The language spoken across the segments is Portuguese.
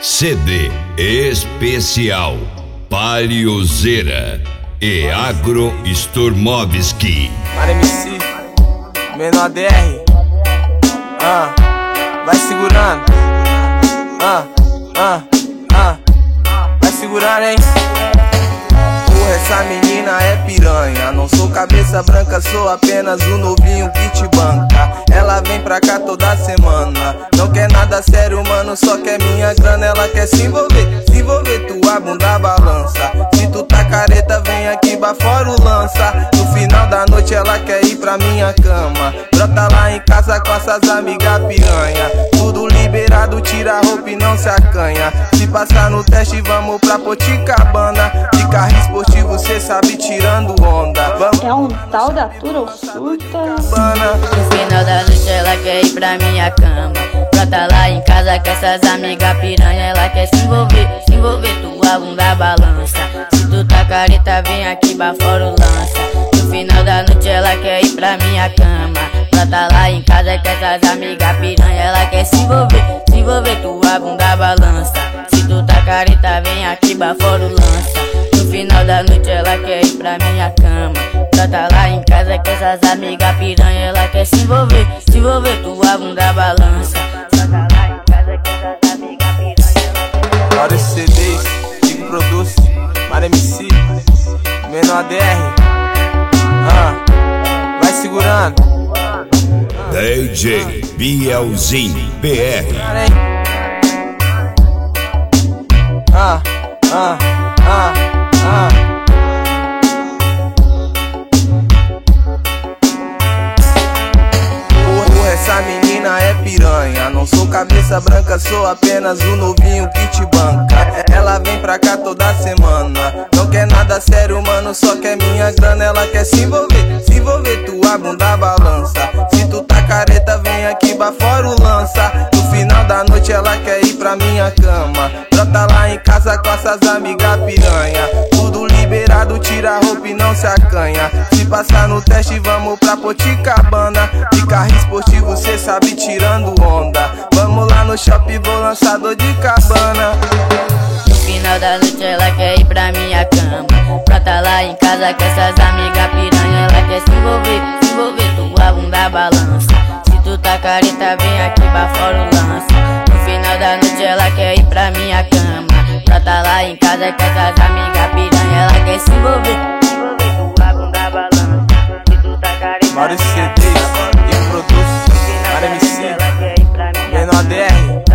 CD especial Paliozeira e Agro Sturmovski. Para MC, menor DR. Vai segurando. Vai segurando, hein? Porra, essa menina é piranha. Não sou cabeça branca, sou apenas um novinho que te banca. Ela vem pra cá toda semana. Não quer nada sério, mano, só quer minha grana. Ela quer se envolver, tua bunda balança. Se tu tá careta, vem aqui fora o lança. No final da noite ela quer ir pra minha cama. Brota lá em casa com essas amigas piranha. Tudo liberado, tira a roupa e não se acanha. Se passar no teste, vamos pra Poticabana. De carro esportivo, cê sabe, tirando onda. Vamos. É um tal da Turo Surta. No final da noite ela quer ir pra minha cama. Brota lá em casa com essas amigas piranha. Ela quer se envolver, tua bunda balança. Se tu tá careta, vem aqui fora o lança. No final da noite ela quer ir pra minha cama. Brota lá em casa com essas amigas piranha. Ela quer se envolver, tua bunda balança. Se tu tá careta, vem aqui fora o lança. No final da noite ela quer ir pra minha cama. Brota lá em casa com essas amigas piranha. Ela quer se envolver, tua bunda balança. Brota lá em casa com essas amigas piranha. Vários CDs que produz para MC, menor DR. Vai segurando. DJ Bielzinho PR. Porra, essa menina é piranha. Não sou cabeça branca, sou apenas um novinho que te banca. Ela vem pra cá toda semana. Não quer nada sério, mano, só quer minha grana. Ela quer se envolver, tua bunda balança. Se tu tá careta, vem aqui fora o lança. No final da noite ela quer ir pra minha cama. Brota lá em casa com essas amigas piranha. Tudo liberado, tira a roupa e não se acanha. Se passar no teste, vamos pra Poticabana. De carro esportivo, cê sabe, tirando onda. Vamos lá no shopping, vou lançador de cabana. No final da noite ela quer ir pra minha cama. Brota lá em casa com essas amigas piranha. Ela quer se envolver, tua bunda balança. Se tu tá careta, vem aqui fora o lança. No final da noite ela quer ir pra minha cama. Brota lá em casa com essas amigas piranha. Ela quer se envolver, tua bunda balança. Se tu tá careta, Vários CDs que produz para MC, menor DR.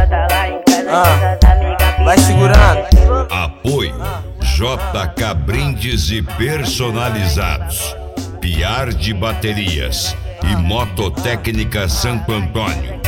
Vai segurando. Apoio JK Brindes e Personalizados, Piar de Baterias e Mototécnica Santo Antônio.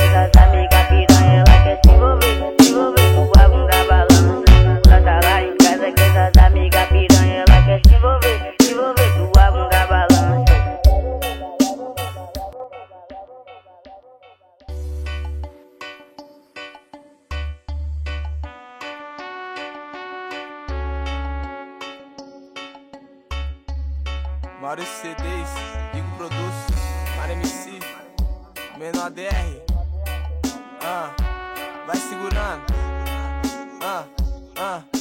Vários CDs que produz para MC, menor DR. Vai segurando.